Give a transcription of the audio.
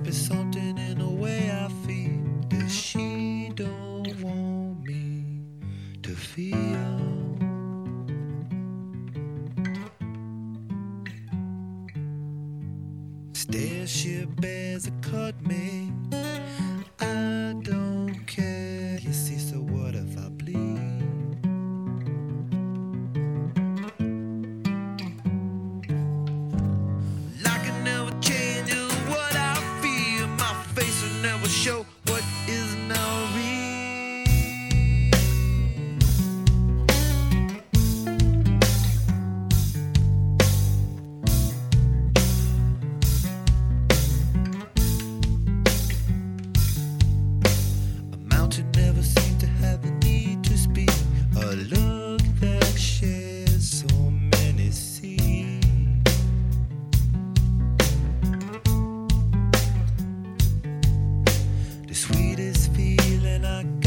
be something in the way I feel that she don't want me to feel. Starship bears a cut me. I don't care. You see, so what if I bleed? Like it never changes what I feel. My face will never show what is now real. Never seem to have the need to speak. A look that shares so many seas. The sweetest feeling I